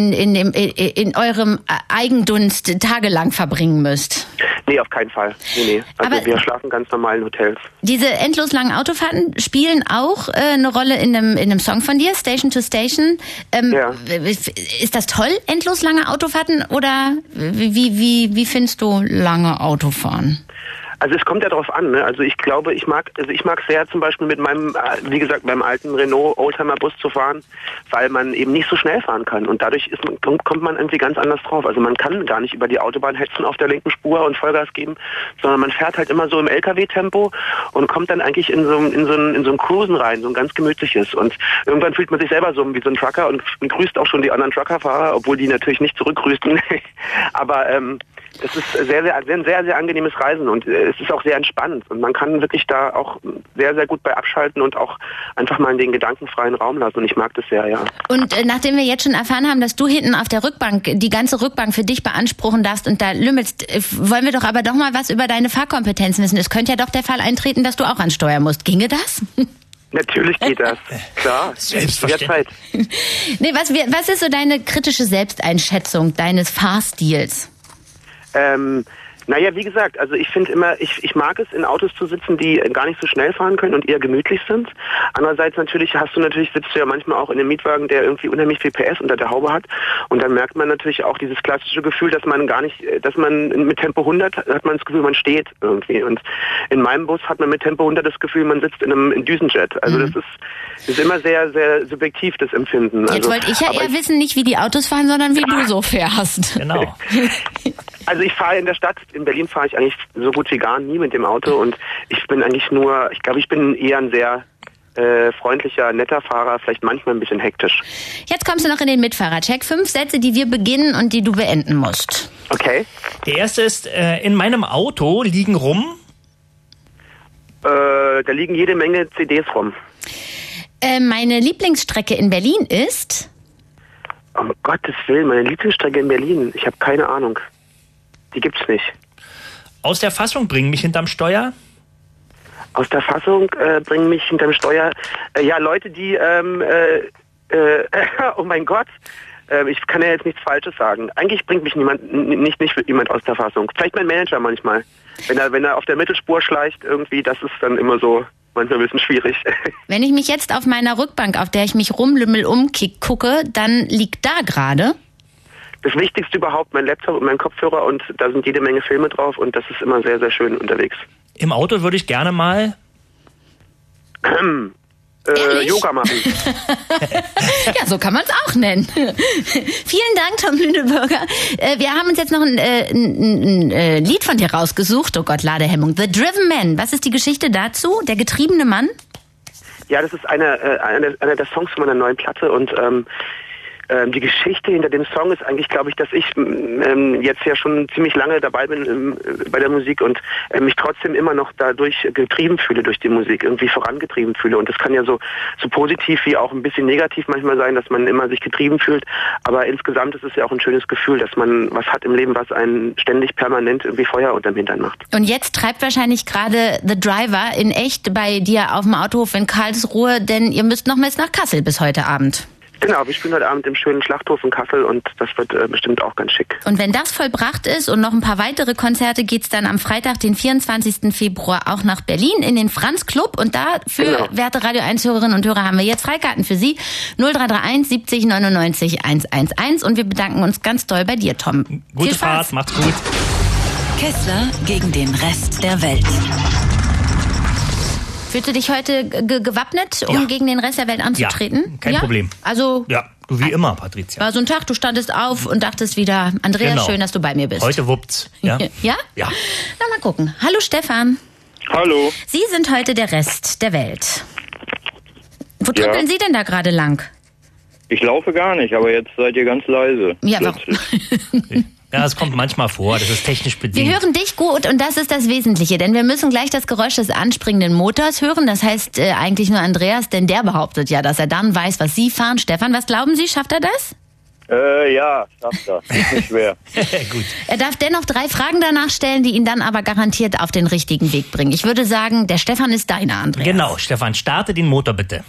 in eurem Eigendunst tagelang verbringen müsst? Nee, auf keinen Fall. Nee. Also aber wir schlafen ganz normal in Hotels. Diese endlos langen Autofahrten spielen auch eine Rolle in einem Song von dir, Station to Station. Ja. Ist das toll, endlos lange Autofahrten, oder wie findest du lange Autofahren? Also es kommt ja drauf an, ne? Also ich glaube, ich mag sehr zum Beispiel mit meinem, wie gesagt, meinem alten Renault Oldtimer Bus zu fahren, weil man eben nicht so schnell fahren kann und dadurch kommt man irgendwie ganz anders drauf. Also man kann gar nicht über die Autobahn hetzen auf der linken Spur und Vollgas geben, sondern man fährt halt immer so im LKW-Tempo und kommt dann eigentlich in so ein Cruisen rein, so ein ganz gemütliches. Und irgendwann fühlt man sich selber so wie so ein Trucker und grüßt auch schon die anderen Truckerfahrer, obwohl die natürlich nicht zurückgrüßen. Aber das ist ein sehr, sehr angenehmes Reisen und es ist auch sehr entspannt und man kann wirklich da auch sehr, sehr gut bei abschalten und auch einfach mal in den gedankenfreien Raum lassen und ich mag das sehr, ja. Und nachdem wir jetzt schon erfahren haben, dass du hinten auf der Rückbank die ganze Rückbank für dich beanspruchen darfst und da lümmelst, wollen wir doch aber doch mal was über deine Fahrkompetenzen wissen. Es könnte ja doch der Fall eintreten, dass du auch ansteuern musst. Ginge das? Natürlich geht das. Klar. Selbstverständlich. Nee, was ist so deine kritische Selbsteinschätzung deines Fahrstils? Naja, wie gesagt, also ich finde immer, ich mag es, in Autos zu sitzen, die gar nicht so schnell fahren können und eher gemütlich sind. Andererseits sitzt du ja manchmal auch in einem Mietwagen, der irgendwie unheimlich viel PS unter der Haube hat. Und dann merkt man natürlich auch dieses klassische Gefühl, dass man mit Tempo 100 hat man das Gefühl, man steht irgendwie. Und in meinem Bus hat man mit Tempo 100 das Gefühl, man sitzt in einem Düsenjet. Also das ist immer sehr, sehr subjektiv, das Empfinden. Jetzt also, wollte ich ja eher wissen, nicht wie die Autos fahren, sondern wie du so fährst. Genau. Also ich fahre in der Stadt, in Berlin fahre ich eigentlich so gut wie gar nie mit dem Auto und ich bin eher ein sehr freundlicher, netter Fahrer, vielleicht manchmal ein bisschen hektisch. Jetzt kommst du noch in den Mitfahrercheck. 5 Sätze, die wir beginnen und die du beenden musst. Okay. Der erste ist, in meinem Auto liegen rum? Da liegen jede Menge CDs rum. Meine Lieblingsstrecke in Berlin ist? Um Gottes Willen, meine Lieblingsstrecke in Berlin. Ich habe keine Ahnung. Die gibt's nicht. Aus der Fassung bringen mich hinterm Steuer? Aus der Fassung bringen mich hinterm Steuer Leute, die oh mein Gott, ich kann ja jetzt nichts Falsches sagen. Eigentlich bringt mich niemand aus der Fassung. Vielleicht mein Manager manchmal. Wenn er auf der Mittelspur schleicht irgendwie, das ist dann immer so manchmal ein bisschen schwierig. Wenn ich mich jetzt auf meiner Rückbank, auf der ich mich rumlümmel gucke, dann liegt da gerade? das Wichtigste überhaupt, mein Laptop und mein Kopfhörer, und da sind jede Menge Filme drauf und das ist immer sehr, sehr schön unterwegs. Im Auto würde ich gerne mal Yoga machen. Ja, so kann man es auch nennen. Vielen Dank, Tom Lüneburger. Wir haben uns jetzt noch ein Lied von dir rausgesucht. Oh Gott, Ladehemmung. The Driven Man. Was ist die Geschichte dazu? Der getriebene Mann? Ja, das ist einer der Songs von meiner neuen Platte und die Geschichte hinter dem Song ist eigentlich, glaube ich, dass ich jetzt ja schon ziemlich lange dabei bin bei der Musik und mich trotzdem immer noch dadurch getrieben fühle, durch die Musik, irgendwie vorangetrieben fühle. Und das kann ja so positiv wie auch ein bisschen negativ manchmal sein, dass man immer sich getrieben fühlt. Aber insgesamt ist es ja auch ein schönes Gefühl, dass man was hat im Leben, was einen ständig permanent irgendwie Feuer unterm Hintern macht. Und jetzt treibt wahrscheinlich gerade The Driver in echt bei dir auf dem Autohof in Karlsruhe, denn ihr müsst noch mal nach Kassel bis heute Abend. Genau, wir spielen heute Abend im schönen Schlachthof in Kassel und das wird bestimmt auch ganz schick. Und wenn das vollbracht ist und noch ein paar weitere Konzerte, geht's dann am Freitag, den 24. Februar, auch nach Berlin in den Franz Club. Und dafür, werte Radio 1 Hörerinnen und Hörer, haben wir jetzt Freikarten für Sie. 0331 70 99 111. Und wir bedanken uns ganz doll bei dir, Tom. Gute Fahrt, macht's gut. Kessler gegen den Rest der Welt. Fühlst du dich heute gewappnet, um gegen den Rest der Welt anzutreten? Ja, kein Problem. Also ja, du wie immer, Patricia. War so ein Tag, du standest auf und dachtest wieder, Andreas, schön, dass du bei mir bist. Heute wuppt's. Ja? Ja? Ja. Na, mal gucken. Hallo Stefan. Hallo. Sie sind heute der Rest der Welt. Wo trippeln Sie denn da gerade lang? Ich laufe gar nicht, aber jetzt seid ihr ganz leise. Ja, warum? Ja, es kommt manchmal vor, das ist technisch bedingt. Wir hören dich gut und das ist das Wesentliche, denn wir müssen gleich das Geräusch des anspringenden Motors hören. Das heißt eigentlich nur Andreas, denn der behauptet ja, dass er dann weiß, was Sie fahren. Stefan, was glauben Sie, schafft er das? Ja, schafft er. Ist nicht schwer. Gut. Er darf dennoch 3 Fragen danach stellen, die ihn dann aber garantiert auf den richtigen Weg bringen. Ich würde sagen, der Stefan ist deiner, Andreas. Genau, Stefan, starte den Motor bitte.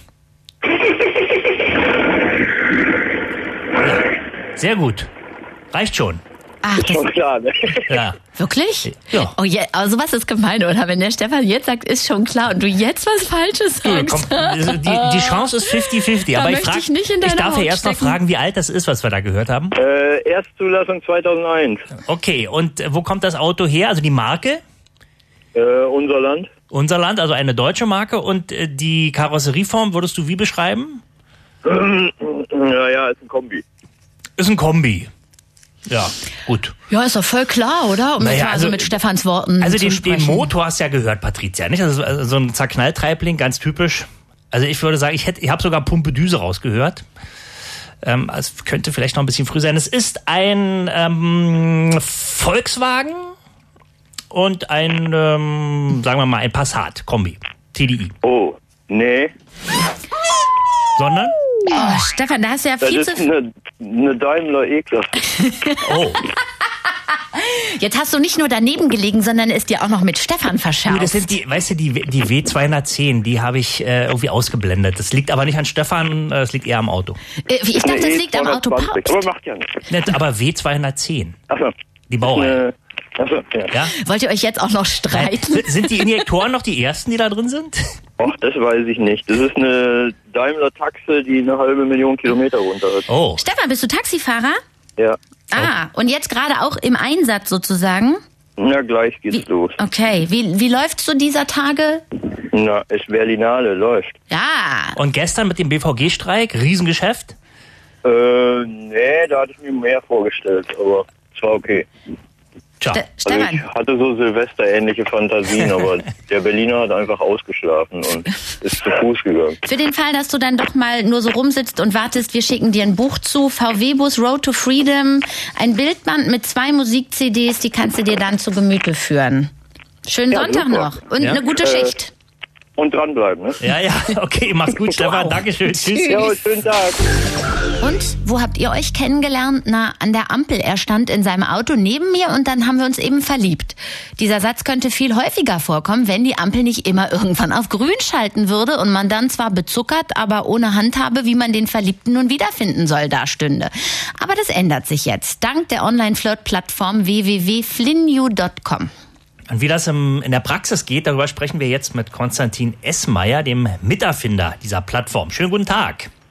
Ja, sehr gut. Reicht schon. Ach, das schon klar, ne? Ja. Wirklich? Ja. Oh, also was ist gemein, oder? Wenn der Stefan jetzt sagt, ist schon klar und du jetzt was Falsches sagst. Die Chance ist 50-50. Aber ich darf ja erst noch fragen, wie alt das ist, was wir da gehört haben. Erstzulassung 2001. Okay, und wo kommt das Auto her? Also die Marke? Unser Land. Unser Land, also eine deutsche Marke. Und die Karosserieform würdest du wie beschreiben? Ja, ist ein Kombi. Ist ein Kombi. Ja, gut. Ja, ist doch voll klar, oder? Also mit Stefans Worten also zu sprechen. Den Motor hast du ja gehört, Patricia, nicht? Also so ein Zerknalltreibling, ganz typisch. Also ich würde sagen, ich habe sogar Pumpedüse rausgehört. Es könnte vielleicht noch ein bisschen früh sein. Es ist ein Volkswagen und ein, sagen wir mal, ein Passat, Kombi, TDI. Oh, nee. Sondern? Oh, Stefan, da hast du ja viel zu viel. Das ist eine Daimler E-Klasse. Oh. Jetzt hast du nicht nur daneben gelegen, sondern ist dir auch noch mit Stefan verschärft. Das sind die, weißt du, die W210, die habe ich irgendwie ausgeblendet. Das liegt aber nicht an Stefan, das liegt eher am Auto. Ich dachte, das liegt am Auto. Aber macht ja nichts. Aber W210. Achso. Die Baureihe. Achso, ja. Wollt ihr euch jetzt auch noch streiten? Sind die Injektoren noch die ersten, die da drin sind? Ach, das weiß ich nicht. Das ist eine Daimler-Taxe, die 500.000 Kilometer runter hat. Oh. Stefan, bist du Taxifahrer? Ja. Und jetzt gerade auch im Einsatz sozusagen? Ja, gleich geht's los. Okay, wie läuft's so dieser Tage? Na, es Berlinale läuft. Ja. Und gestern mit dem BVG-Streik, Riesengeschäft? Nee, da hatte ich mir mehr vorgestellt, aber es war okay. Tja. Stefan. Also ich hatte so Silvester-ähnliche Fantasien, aber der Berliner hat einfach ausgeschlafen und ist zu Fuß gegangen. Für den Fall, dass du dann doch mal nur so rumsitzt und wartest, wir schicken dir ein Buch zu, VW-Bus Road to Freedom, ein Bildband mit 2 Musik-CDs, die kannst du dir dann zu Gemüte führen. Schönen Sonntag super. noch und eine gute Schicht. Und dranbleiben, ne? Ja, okay, mach's gut, Stefan, Dankeschön, tschüss. Ja, schönen Tag. Und wo habt ihr euch kennengelernt? Na, an der Ampel. Er stand in seinem Auto neben mir und dann haben wir uns eben verliebt. Dieser Satz könnte viel häufiger vorkommen, wenn die Ampel nicht immer irgendwann auf grün schalten würde und man dann zwar bezuckert, aber ohne Handhabe, wie man den Verliebten nun wiederfinden soll, dastünde. Aber das ändert sich jetzt, dank der Online-Flirt-Plattform www.flinnew.com. Und wie das in der Praxis geht, darüber sprechen wir jetzt mit Konstantin Esmayer, dem Miterfinder dieser Plattform. Schönen guten Tag.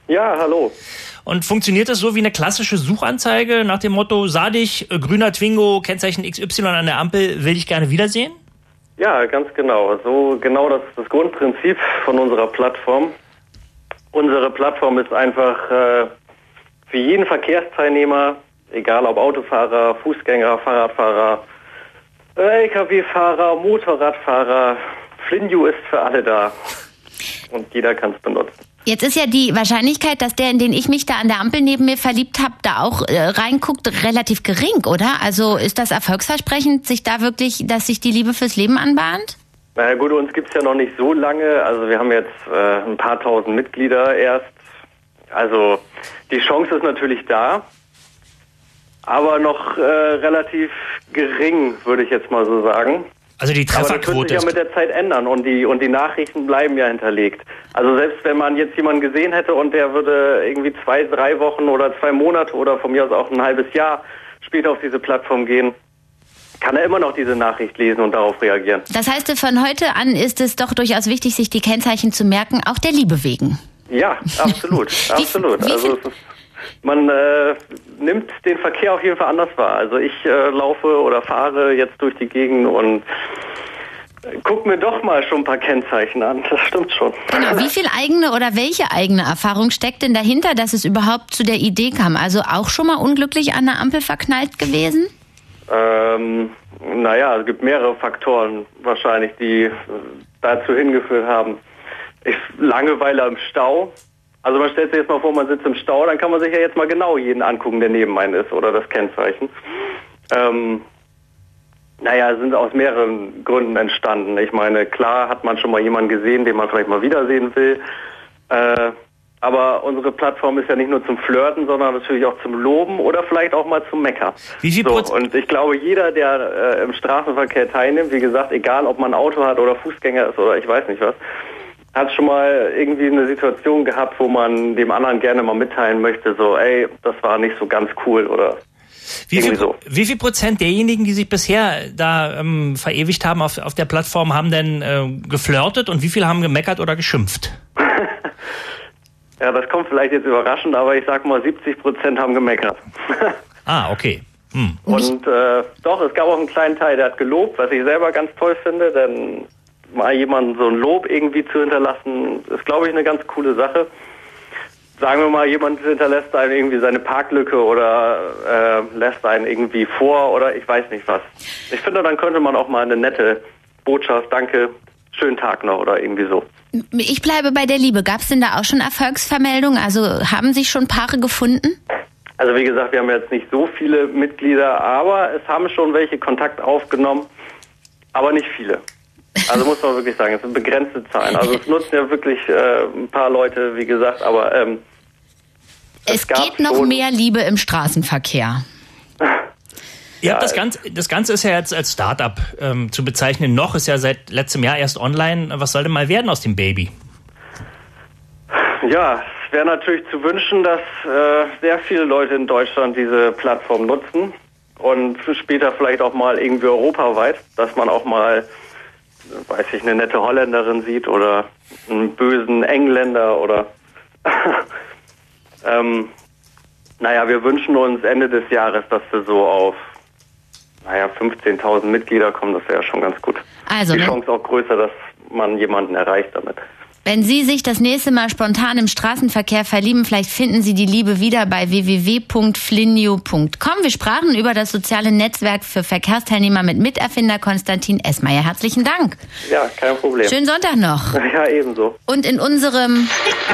Ja, hallo. Und funktioniert das so wie eine klassische Suchanzeige nach dem Motto, sah dich, grüner Twingo, Kennzeichen XY an der Ampel, will ich gerne wiedersehen? Ja, ganz genau. So genau das ist das Grundprinzip von unserer Plattform. Unsere Plattform ist einfach für jeden Verkehrsteilnehmer, egal ob Autofahrer, Fußgänger, Fahrradfahrer, LKW-Fahrer, Motorradfahrer, Flinju ist für alle da und jeder kann es benutzen. Jetzt ist ja die Wahrscheinlichkeit, dass der, in den ich mich da an der Ampel neben mir verliebt habe, da auch reinguckt, relativ gering, oder? Also ist das erfolgsversprechend, dass sich die Liebe fürs Leben anbahnt? Na gut, uns gibt's ja noch nicht so lange. Also wir haben jetzt ein paar tausend Mitglieder erst. Also die Chance ist natürlich da, aber noch relativ gering, würde ich jetzt mal so sagen. Also die Trefferquote. Aber das wird sich ja mit der Zeit ändern und die Nachrichten bleiben ja hinterlegt. Also selbst wenn man jetzt jemanden gesehen hätte und der würde irgendwie 2, 3 Wochen oder 2 Monate oder von mir aus auch ein halbes Jahr später auf diese Plattform gehen, kann er immer noch diese Nachricht lesen und darauf reagieren. Das heißt, von heute an ist es doch durchaus wichtig, sich die Kennzeichen zu merken, auch der Liebe wegen. Ja, absolut, absolut. Also man nimmt den Verkehr auf jeden Fall anders wahr. Also ich laufe oder fahre jetzt durch die Gegend und guck mir doch mal schon ein paar Kennzeichen an. Das stimmt schon. Genau. Wie viel eigene oder welche eigene Erfahrung steckt denn dahinter, dass es überhaupt zu der Idee kam? Also auch schon mal unglücklich an der Ampel verknallt gewesen? Naja, es gibt mehrere Faktoren wahrscheinlich, die dazu hingeführt haben. Langeweile im Stau. Also man stellt sich jetzt mal vor, man sitzt im Stau, dann kann man sich ja jetzt mal genau jeden angucken, der neben einem ist oder das Kennzeichen. Naja, sind aus mehreren Gründen entstanden. Ich meine, klar hat man schon mal jemanden gesehen, den man vielleicht mal wiedersehen will. Aber unsere Plattform ist ja nicht nur zum Flirten, sondern natürlich auch zum Loben oder vielleicht auch mal zum Meckern. Wie viel und ich glaube, jeder, der im Straßenverkehr teilnimmt, wie gesagt, egal ob man ein Auto hat oder Fußgänger ist oder ich weiß nicht was, hat schon mal irgendwie eine Situation gehabt, wo man dem anderen gerne mal mitteilen möchte, so, ey, das war nicht so ganz cool oder wie viel Prozent derjenigen, die sich bisher da verewigt haben auf der Plattform, haben denn geflirtet und wie viele haben gemeckert oder geschimpft? Ja, das kommt vielleicht jetzt überraschend, aber ich sag mal 70% haben gemeckert. Ah, okay. Und doch, es gab auch einen kleinen Teil, der hat gelobt, was ich selber ganz toll finde, denn mal jemandem so ein Lob irgendwie zu hinterlassen, ist, glaube ich, eine ganz coole Sache. Sagen wir mal, jemand hinterlässt einen irgendwie seine Parklücke oder lässt einen irgendwie vor oder ich weiß nicht was. Ich finde, dann könnte man auch mal eine nette Botschaft, danke, schönen Tag noch oder irgendwie so. Ich bleibe bei der Liebe. Gab es denn da auch schon Erfolgsvermeldungen? Also haben sich schon Paare gefunden? Also wie gesagt, wir haben jetzt nicht so viele Mitglieder, aber es haben schon welche Kontakt aufgenommen, aber nicht viele. Also muss man wirklich sagen, es sind begrenzte Zahlen. Also es nutzen ja wirklich ein paar Leute, wie gesagt, aber es geht noch mehr Liebe im Straßenverkehr. Ja, das Ganze ist ja jetzt als Start-up zu bezeichnen. Noch ist ja seit letztem Jahr erst online. Was soll denn mal werden aus dem Baby? Ja, es wäre natürlich zu wünschen, dass sehr viele Leute in Deutschland diese Plattform nutzen und später vielleicht auch mal irgendwie europaweit, dass man auch mal, weiß ich, eine nette Holländerin sieht oder einen bösen Engländer oder naja, wir wünschen uns Ende des Jahres, dass wir so auf 15.000 Mitglieder kommen, das wäre schon ganz gut. Also, die Chance auch größer, dass man jemanden erreicht damit. Wenn Sie sich das nächste Mal spontan im Straßenverkehr verlieben, vielleicht finden Sie die Liebe wieder bei www.flinju.com. Wir sprachen über das soziale Netzwerk für Verkehrsteilnehmer mit Miterfinder Konstantin Esmayer. Herzlichen Dank. Ja, kein Problem. Schönen Sonntag noch. Ja, ebenso. Und in unserem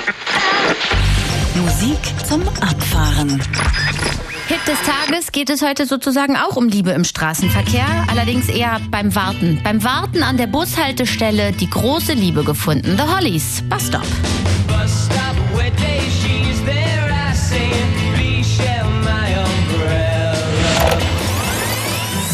Musik zum Abfahren. Hit des Tages geht es heute sozusagen auch um Liebe im Straßenverkehr, allerdings eher beim Warten. Beim Warten an der Bushaltestelle die große Liebe gefunden. The Hollies, Bus Stop. Bus stop, where day she's there, I say, please share my umbrella. Die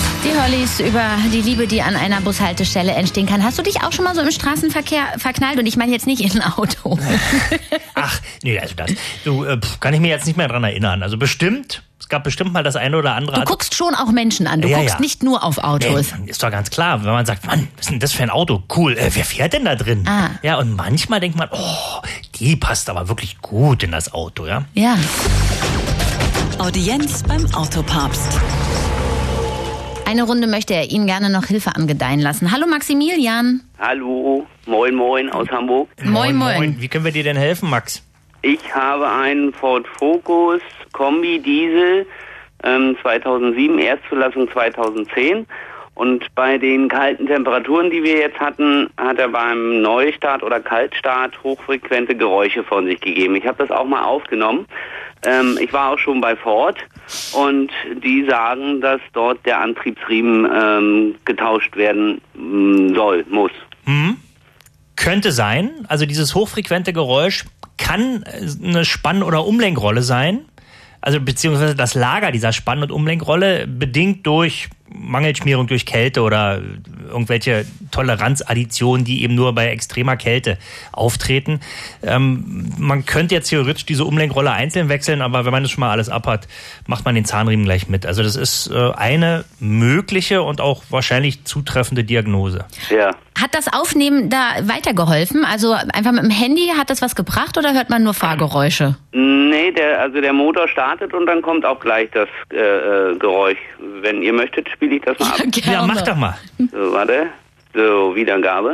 Ollis über die Liebe, die an einer Bushaltestelle entstehen kann. Hast du dich auch schon mal so im Straßenverkehr verknallt? Und ich meine jetzt nicht in ein Auto. Ach, nee, also das kann ich mir jetzt nicht mehr dran erinnern. Also bestimmt, es gab bestimmt mal das eine oder andere. Du guckst schon auch Menschen an, du guckst nicht nur auf Autos. Nee, ist doch ganz klar, wenn man sagt, Mann, was ist denn das für ein Auto? Cool, wer fährt denn da drin? Ja, und manchmal denkt man, oh, die passt aber wirklich gut in das Auto, ja? Ja. Audienz beim Autopapst. Eine Runde möchte er Ihnen gerne noch Hilfe angedeihen lassen. Hallo Maximilian. Hallo, moin moin aus Hamburg. Moin moin. Wie können wir dir denn helfen, Max? Ich habe einen Ford Focus Kombi Diesel 2007, Erstzulassung 2010. Und bei den kalten Temperaturen, die wir jetzt hatten, hat er beim Neustart oder Kaltstart hochfrequente Geräusche von sich gegeben. Ich habe das auch mal aufgenommen. Ich war auch schon bei Ford und die sagen, dass dort der Antriebsriemen getauscht werden muss. Könnte sein. Also dieses hochfrequente Geräusch kann eine Spann- oder Umlenkrolle sein. Also beziehungsweise das Lager dieser Spann- und Umlenkrolle bedingt durch Mangelschmierung durch Kälte oder irgendwelche Toleranzadditionen, die eben nur bei extremer Kälte auftreten. Man könnte jetzt theoretisch diese Umlenkrolle einzeln wechseln, aber wenn man das schon mal alles abhat, macht man den Zahnriemen gleich mit. Also das ist eine mögliche und auch wahrscheinlich zutreffende Diagnose. Ja. Hat das Aufnehmen da weitergeholfen? Also einfach mit dem Handy, hat das was gebracht oder hört man nur Fahrgeräusche? Nee, der Motor startet und dann kommt auch gleich das Geräusch. Wenn ihr möchtet, spiele ich das mal ab. Ja, mach doch mal. So, warte. So, Wiedergabe.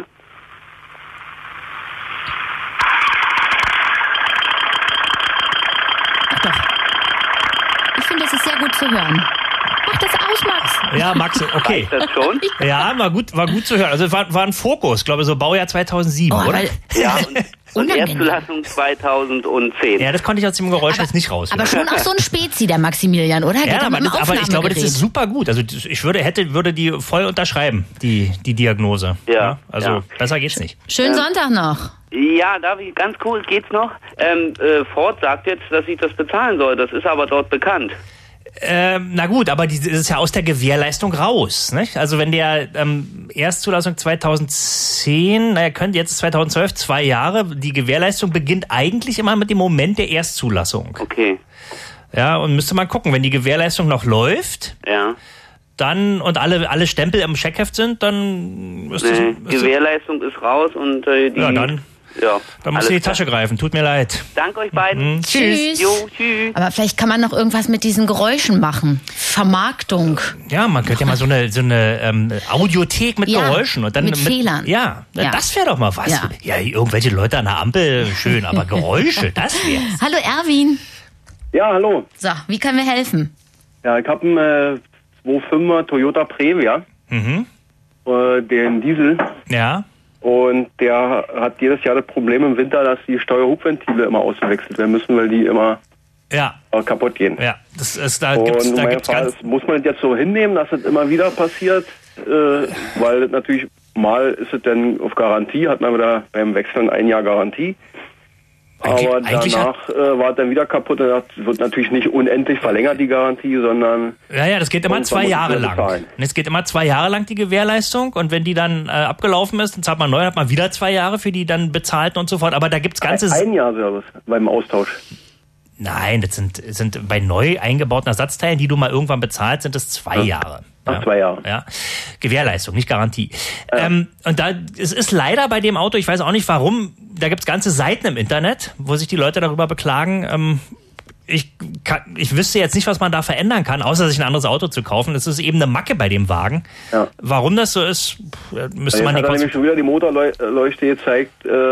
Ich finde, das ist sehr gut zu hören. Mach das aus, Max. Ja, Max, okay. Reicht das schon? Ja, war gut zu hören. Also war ein Fokus, glaube ich, so Baujahr 2007, oder? Ja, und Erstzulassung 2010. Ja, das konnte ich aus dem Geräusch jetzt nicht raus. Aber schon auch so ein Spezi, der Maximilian, oder? Ja, aber ich glaube, das ist super gut. Also ich würde die voll unterschreiben, die Diagnose. Ja. Also besser geht's nicht. Schönen Sonntag noch. Ja, darf ich, ganz cool, geht's noch? Ford sagt jetzt, dass ich das bezahlen soll. Das ist aber dort bekannt. Na gut, aber das ist ja aus der Gewährleistung raus, nicht? Also wenn der Erstzulassung 2010, jetzt 2012, 2 Jahre, die Gewährleistung beginnt eigentlich immer mit dem Moment der Erstzulassung. Okay. Ja, und müsste man gucken, wenn die Gewährleistung noch läuft, dann und alle Stempel im Checkheft sind, dann ist Gewährleistung ist raus und dann musst du in die Tasche greifen. Tut mir leid. Danke euch beiden. Tschüss. Jo, tschüss. Aber vielleicht kann man noch irgendwas mit diesen Geräuschen machen. Vermarktung. Ja, man könnte ja mal so eine Audiothek mit Geräuschen und dann mit Fehlern. Ja, das wäre doch mal was. Ja, irgendwelche Leute an der Ampel, schön, aber Geräusche, das wär's. Hallo Erwin. Ja, hallo. So, wie können wir helfen? Ja, ich habe einen 2.5er Toyota Previa, den Diesel. Ja. Und der hat jedes Jahr das Problem im Winter, dass die Steuerhubventile immer ausgewechselt werden müssen, weil die immer kaputt gehen. Ja, das ist muss man das jetzt so hinnehmen, dass das immer wieder passiert, weil natürlich mal ist es dann auf Garantie, hat man wieder beim Wechseln 1 Jahr Garantie. Aber danach war es dann wieder kaputt. Das wird natürlich nicht unendlich verlängert, die Garantie, sondern... Ja, das geht immer 2 Jahre lang. Es geht immer 2 Jahre lang, die Gewährleistung. Und wenn die dann abgelaufen ist, dann zahlt man neu, hat man wieder 2 Jahre für die dann bezahlten und so fort. Aber da gibt's ganze... 1 Jahr Service beim Austausch. Nein, das sind bei neu eingebauten Ersatzteilen, die du mal irgendwann bezahlst, sind das 2 Jahre. Ach, 2 Jahre. Ja. Gewährleistung, nicht Garantie. Und es ist leider bei dem Auto, ich weiß auch nicht warum, da gibt's ganze Seiten im Internet, wo sich die Leute darüber beklagen. Ich wüsste jetzt nicht, was man da verändern kann, außer sich ein anderes Auto zu kaufen. Das ist eben eine Macke bei dem Wagen. Ja. Warum das so ist, müsste man nicht... Jetzt hat er nämlich schon wieder die Motorleuchte gezeigt,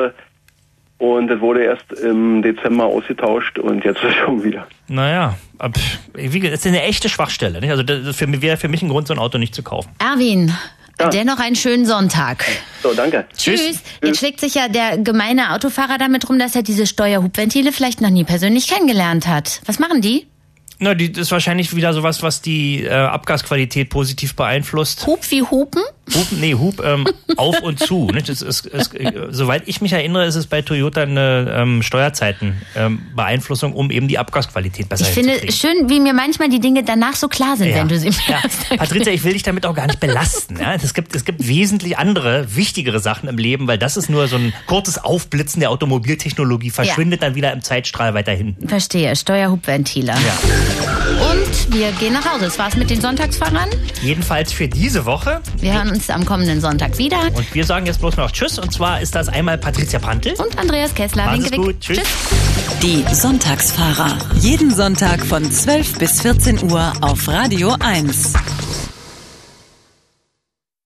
und das wurde erst im Dezember ausgetauscht und jetzt ist schon wieder. Naja, das ist eine echte Schwachstelle. Nicht? Also das wäre für mich ein Grund, so ein Auto nicht zu kaufen. Erwin, dennoch einen schönen Sonntag. So, danke. Tschüss. Jetzt schlägt sich ja der gemeine Autofahrer damit rum, dass er diese Steuerhubventile vielleicht noch nie persönlich kennengelernt hat. Was machen die? Na, das ist wahrscheinlich wieder sowas, was die Abgasqualität positiv beeinflusst. Hub wie Hupen? auf und zu. Nicht? Soweit ich mich erinnere, ist es bei Toyota eine Steuerzeitenbeeinflussung, um eben die Abgasqualität besser hinzukriegen. Ich finde schön, wie mir manchmal die Dinge danach so klar sind, wenn du sie mir sagst. Patricia, ich will dich damit auch gar nicht belasten. Ja? Es gibt wesentlich andere, wichtigere Sachen im Leben, weil das ist nur so ein kurzes Aufblitzen der Automobiltechnologie, verschwindet dann wieder im Zeitstrahl weiter hinten. Verstehe, Steuerhubventile. Ja. Und wir gehen nach Hause. Das war's mit den Sonntagsfahrern. Jedenfalls für diese Woche. Wir hören uns am kommenden Sonntag wieder. Und wir sagen jetzt bloß noch Tschüss. Und zwar ist das einmal Patricia Pantel. Und Andreas Kessler. Mach's gut. Tschüss. Die Sonntagsfahrer. Jeden Sonntag von 12 bis 14 Uhr auf Radio 1.